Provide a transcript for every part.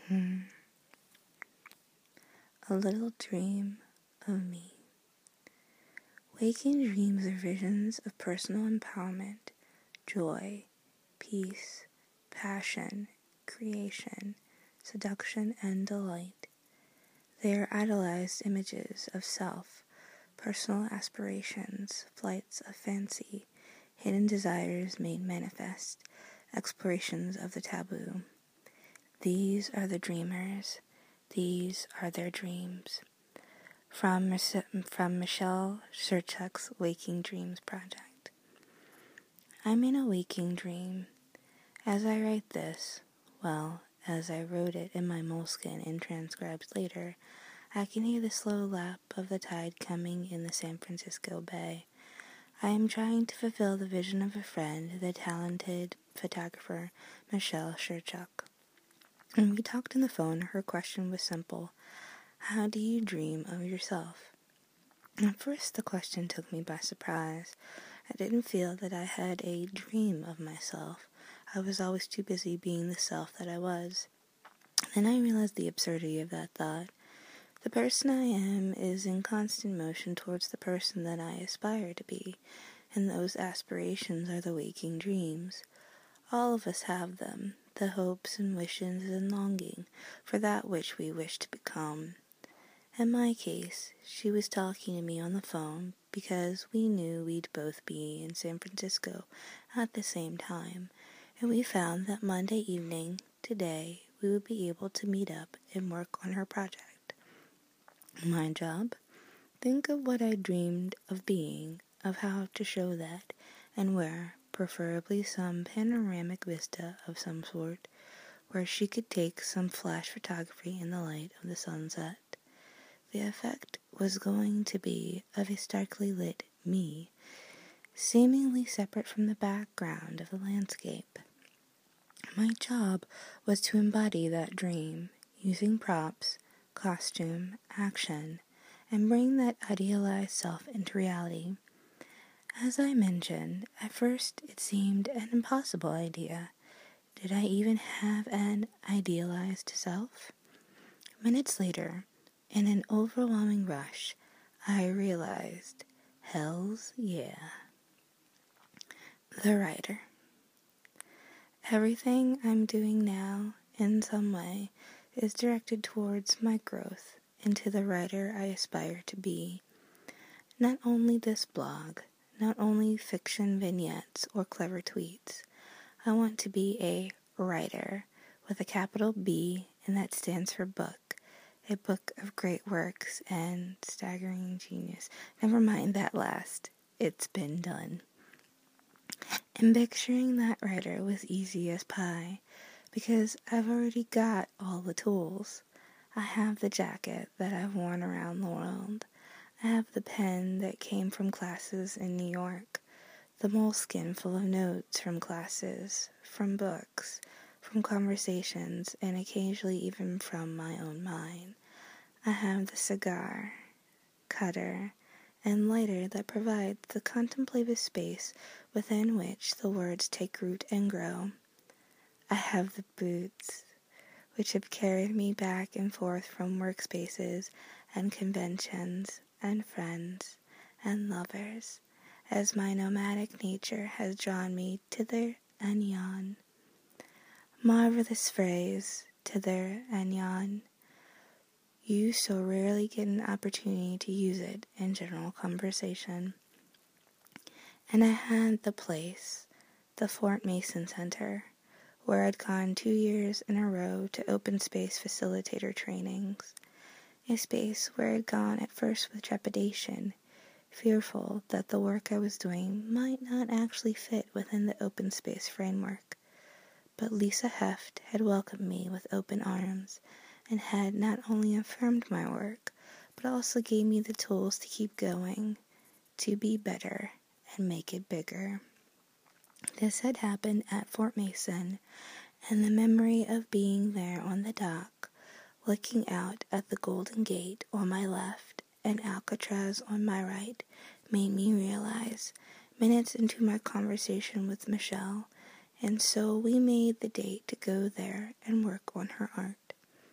A little dream of me. Waking dreams are visions of personal empowerment, joy, peace, passion, creation, seduction, and delight. They are idolized images of self, personal aspirations, flights of fancy, hidden desires made manifest, explorations of the taboo. These are the dreamers. These are their dreams. From Michelle Sherchuk's Waking Dreams Project. I'm in a waking dream. As I write this, as I wrote it in my moleskin and transcribed later, I can hear the slow lap of the tide coming in the San Francisco Bay. I am trying to fulfill the vision of a friend, the talented photographer Michelle Sherchuk. When we talked on the phone, her question was simple. How do you dream of yourself? At first, the question took me by surprise. I didn't feel that I had a dream of myself. I was always too busy being the self that I was. Then I realized the absurdity of that thought. The person I am is in constant motion towards the person that I aspire to be, and those aspirations are the waking dreams. All of us have them, the hopes and wishes and longing for that which we wish to become. In my case, she was talking to me on the phone because we knew we'd both be in San Francisco at the same time, and we found that Monday evening, today, we would be able to meet up and work on her project. My job? Think of what I dreamed of being, of how to show that, and where, preferably some panoramic vista of some sort, where she could take some flash photography in the light of the sunset. The effect was going to be of a starkly lit me, seemingly separate from the background of the landscape. My job was to embody that dream, using props, costume, action, and bring that idealized self into reality. As I mentioned, at first it seemed an impossible idea. Did I even have an idealized self? Minutes later, in an overwhelming rush, I realized, hells yeah. The writer. Everything I'm doing now, in some way, is directed towards my growth into the writer I aspire to be. Not only this blog, not only fiction vignettes or clever tweets. I want to be a writer with a capital B, and that stands for book. A book of great works and staggering genius. Never mind that last. It's been done. And picturing that writer was easy as pie, because I've already got all the tools. I have the jacket that I've worn around the world. I have the pen that came from classes in New York, the moleskin full of notes from classes, from books, from conversations, and occasionally even from my own mind. I have the cigar, cutter, and lighter that provides the contemplative space within which the words take root and grow. I have the boots, which have carried me back and forth from workspaces and conventions and friends and lovers, as my nomadic nature has drawn me thither and yon. Marvelous phrase, thither and yon. You so rarely get an opportunity to use it in general conversation. And I had the place, the Fort Mason Center, where I'd gone 2 years in a row to open space facilitator trainings. A space where I'd gone at first with trepidation, fearful that the work I was doing might not actually fit within the open space framework. But Lisa Heft had welcomed me with open arms, and had not only affirmed my work, but also gave me the tools to keep going, to be better, and make it bigger. This had happened at Fort Mason, and the memory of being there on the dock, looking out at the Golden Gate on my left and Alcatraz on my right, made me realize, minutes into my conversation with Michelle, and so we made the date to go there and work on her art.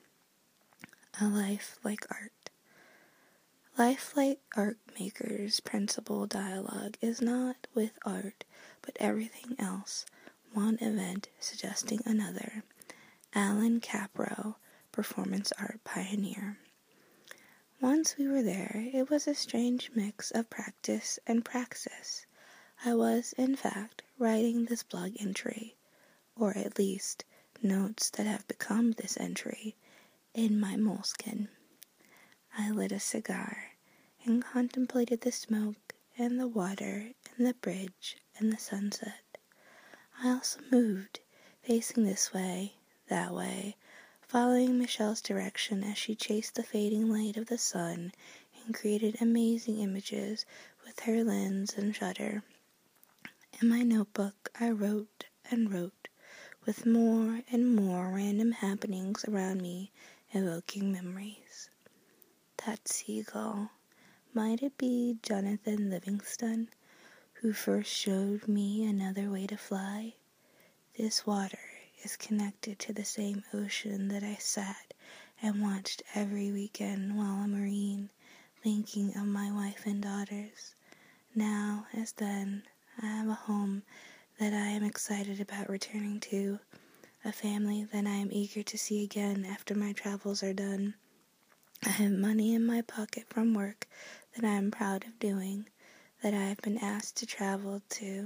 A life like art. Life like art maker's principal dialogue is not with art, but everything else, one event suggesting another. Alan Capro, performance art pioneer. Once we were there, it was a strange mix of practice and praxis. I was, in fact, writing this blog entry, or at least notes that have become this entry, in my moleskin. I lit a cigar and contemplated the smoke and the water and the bridge and the sunset. I also moved, facing this way, that way, following Michelle's direction as she chased the fading light of the sun and created amazing images with her lens and shutter. In my notebook, I wrote and wrote, with more and more random happenings around me evoking memories. That seagull, might it be Jonathan Livingston, who first showed me another way to fly? This water is connected to the same ocean that I sat and watched every weekend while a Marine, thinking of my wife and daughters. Now, as then, I have a home that I am excited about returning to, a family that I am eager to see again after my travels are done. I have money in my pocket from work that I am proud of doing, that I have been asked to travel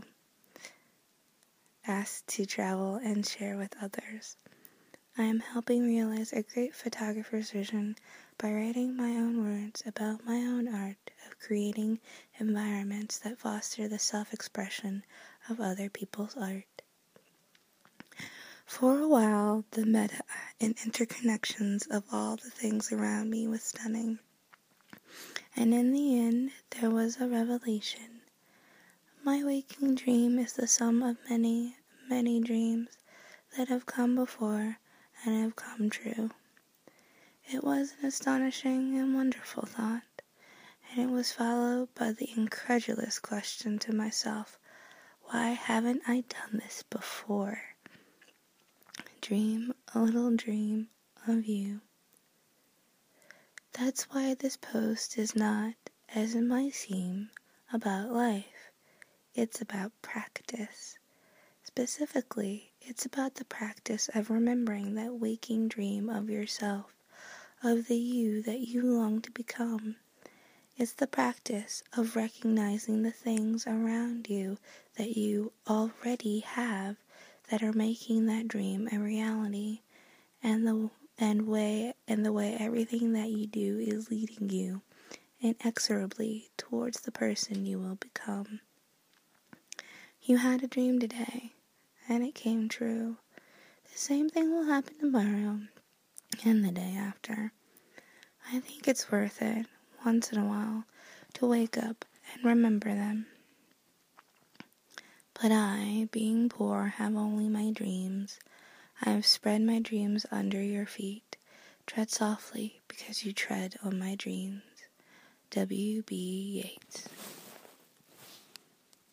and share with others. I am helping realize a great photographer's vision by writing my own words about my own art of creating environments that foster the self-expression of other people's art. For a while, the meta and interconnections of all the things around me was stunning. And in the end, there was a revelation. My waking dream is the sum of many, many dreams that have come before and have come true. It was an astonishing and wonderful thought, and it was followed by the incredulous question to myself, why haven't I done this before? Dream a little dream of you. That's why this post is not, as it might seem, about life. It's about practice. Specifically, it's about the practice of remembering that waking dream of yourself, of the you that you long to become. It's the practice of recognizing the things around you that you already have that are making that dream a reality, and the way everything that you do is leading you inexorably towards the person you will become. You had a dream today, and it came true. The same thing will happen tomorrow and the day after. I think it's worth it, once in a while, to wake up and remember them. But I, being poor, have only my dreams. I have spread my dreams under your feet. Tread softly, because you tread on my dreams. W.B. Yeats.